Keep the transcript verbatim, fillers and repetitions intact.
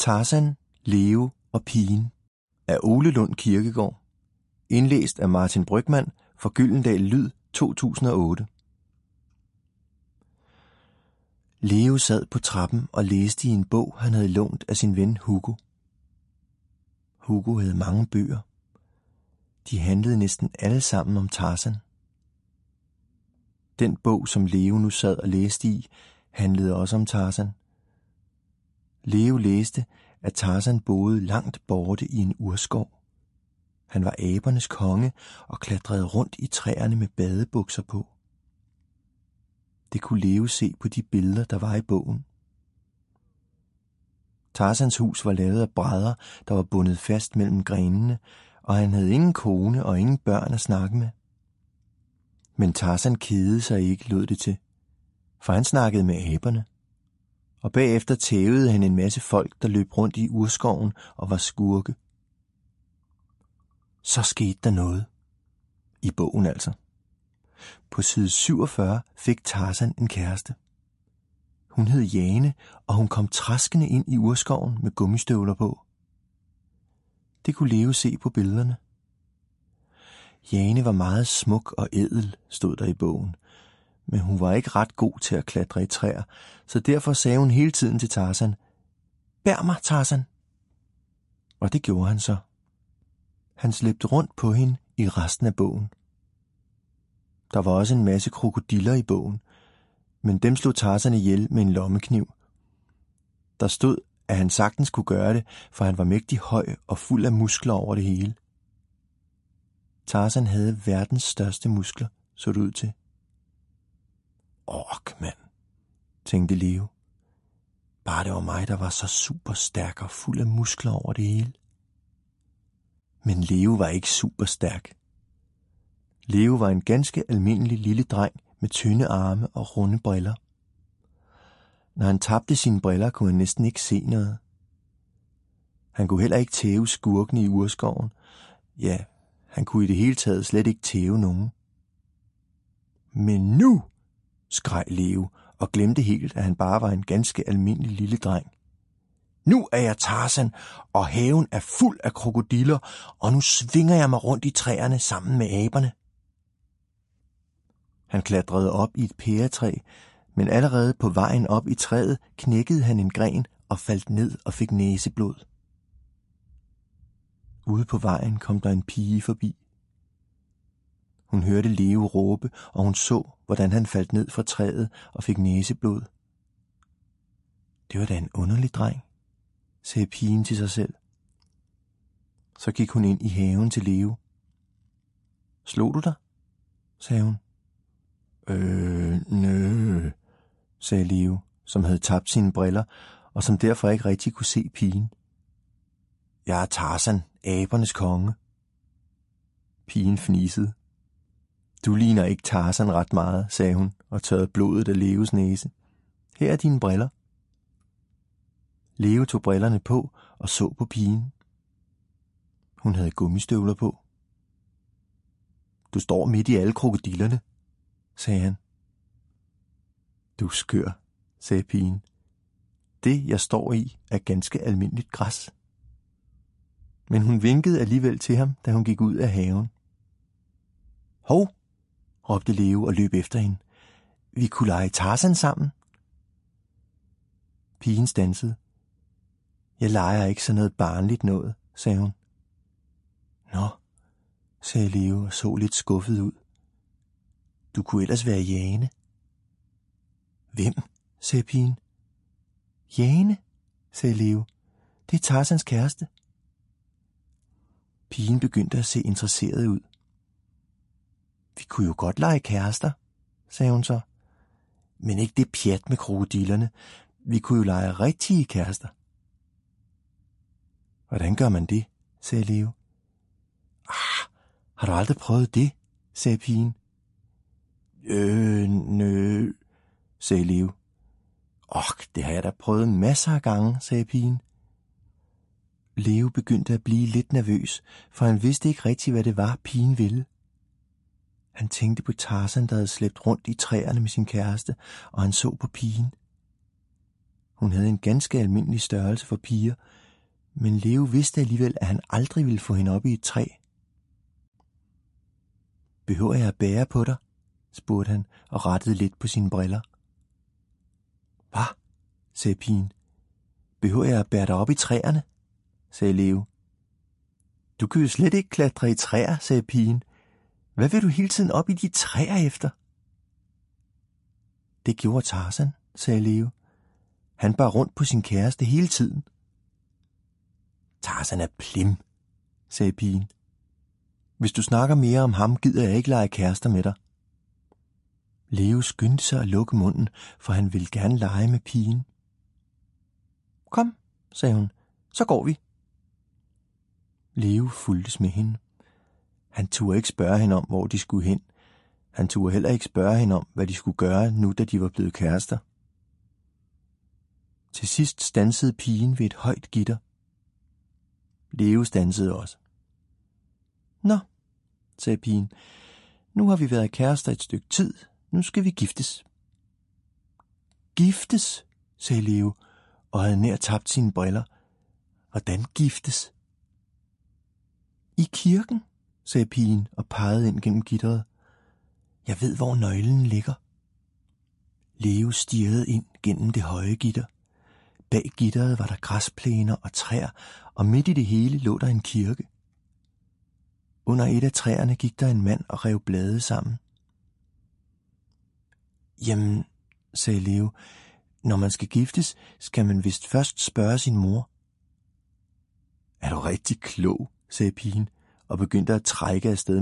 Tarzan, Leo og pigen af Ole Lund Kirkegaard. Indlæst af Martin Brygmann for Gyldendal Lyd to tusind og otte. Leo sad på trappen og læste i en bog, han havde lånt af sin ven Hugo. Hugo havde mange bøger. De handlede næsten alle sammen om Tarzan. Den bog, som Leo nu sad og læste i, handlede også om Tarzan. Leo læste, at Tarzan boede langt borte i en urskov. Han var abernes konge og klatrede rundt i træerne med badebukser på. Det kunne Leo se på de billeder, der var i bogen. Tarzans hus var lavet af brædder, der var bundet fast mellem grenene, og han havde ingen kone og ingen børn at snakke med. Men Tarzan kedede sig ikke, lød det til, for han snakkede med aberne. Og bagefter tævede han en masse folk, der løb rundt i urskoven og var skurke. Så skete der noget. I bogen altså. På side syvogfyrre fik Tarzan en kæreste. Hun hed Jane, og hun kom traskende ind i urskoven med gummistøvler på. Det kunne Leo se på billederne. Jane var meget smuk og ædel, stod der i bogen, men hun var ikke ret god til at klatre i træer, så derfor sagde hun hele tiden til Tarzan, "Bær mig, Tarzan." Og det gjorde han så. Han slæbte rundt på hende i resten af bogen. Der var også en masse krokodiller i bogen, men dem slog Tarzan ihjel med en lommekniv. Der stod, at han sagtens kunne gøre det, for han var mægtig høj og fuld af muskler over det hele. Tarzan havde verdens største muskler, så det ud til. Ork, mand, tænkte Leo. Bare det var mig, der var så super stærk og fuld af muskler over det hele. Men Leo var ikke super stærk. Leo var en ganske almindelig lille dreng med tynde arme og runde briller. Når han tabte sine briller, kunne han næsten ikke se noget. Han kunne heller ikke tæve skurkene i urskoven. Ja, han kunne i det hele taget slet ikke tæve nogen. Men nu, skreg Leo og glemte helt, at han bare var en ganske almindelig lille dreng. Nu er jeg Tarzan, og haven er fuld af krokodiller, og nu svinger jeg mig rundt i træerne sammen med aberne. Han klatrede op i et pæretræ, men allerede på vejen op i træet knækkede han en gren og faldt ned og fik næseblod. Ude på vejen kom der en pige forbi. Hun hørte Leo råbe, og hun så, hvordan han faldt ned fra træet og fik næseblod. Det var da en underlig dreng, sagde pigen til sig selv. Så gik hun ind i haven til Leo. Slog du dig? Sagde hun. Øh, nø, sagde Leo, som havde tabt sine briller, og som derfor ikke rigtig kunne se pigen. Jeg er Tarzan, abernes konge. Pigen fnisede. Du ligner ikke Tarzan ret meget, sagde hun, og tørrede blodet af Leos næse. Her er dine briller. Leo tog brillerne på og så på pigen. Hun havde gummistøvler på. Du står midt i alle krokodillerne, sagde han. Du er skør, sagde pigen. Det, jeg står i, er ganske almindeligt græs. Men hun vinkede alligevel til ham, da hun gik ud af haven. Hov, råbte Leo og løb efter hende. Vi kunne lege Tarzan sammen. Pigen standsede. Jeg leger ikke sådan noget barnligt noget, sagde hun. Nå, sagde Leo og så lidt skuffet ud. Du kunne ellers være Jane. Hvem? Sagde pigen. Jane, sagde Leo. Det er Tarzans kæreste. Pigen begyndte at se interesseret ud. Vi kunne jo godt lege kærester, sagde hun så. Men ikke det pjat med krokodillerne. Vi kunne jo lege rigtige kærester. Hvordan gør man det? Sagde Leo. Ah, har du aldrig prøvet det? Sagde pigen. Øh, nø, sagde Leo. Ok, det har jeg da prøvet masser af gange, sagde pigen. Leo begyndte at blive lidt nervøs, for han vidste ikke rigtig, hvad det var, pigen ville. Han tænkte på Tarzan, der havde slæbt rundt i træerne med sin kæreste, og han så på pigen. Hun havde en ganske almindelig størrelse for piger, men Leo vidste alligevel, at han aldrig ville få hende op i et træ. Behøver jeg at bære på dig? Spurgte han og rettede lidt på sine briller. Hvad? Sagde pigen. Behøver jeg at bære dig op i træerne? Sagde Leo. Du kan jo slet ikke klatre i træer, sagde pigen. Hvad vil du hele tiden op i de træer efter? Det gjorde Tarzan, sagde Leo. Han bar rundt på sin kæreste hele tiden. Tarzan er plim, sagde pigen. Hvis du snakker mere om ham, gider jeg ikke lege kærester med dig. Leo skyndte sig at lukke munden, for han ville gerne lege med pigen. Kom, sagde hun, så går vi. Leo fulgtes med hende. Han turde ikke spørge hende om, hvor de skulle hen. Han turde heller ikke spørge hende om, hvad de skulle gøre, nu da de var blevet kærester. Til sidst standsede pigen ved et højt gitter. Leo standsede også. Nå, sagde pigen, nu har vi været kærester et stykke tid. Nu skal vi giftes. Giftes, sagde Leo, og havde nær tabt sine briller. Hvordan giftes? I kirken, sagde pigen og pegede ind gennem gitteret. Jeg ved, hvor nøglen ligger. Leo stirrede ind gennem det høje gitter. Bag gitteret var der græsplæner og træer, og midt i det hele lå der en kirke. Under et af træerne gik der en mand og rev blade sammen. Jamen, sagde Leo, når man skal giftes, skal man vist først spørge sin mor. Er du rigtig klog, sagde pigen og begyndte at trække afsted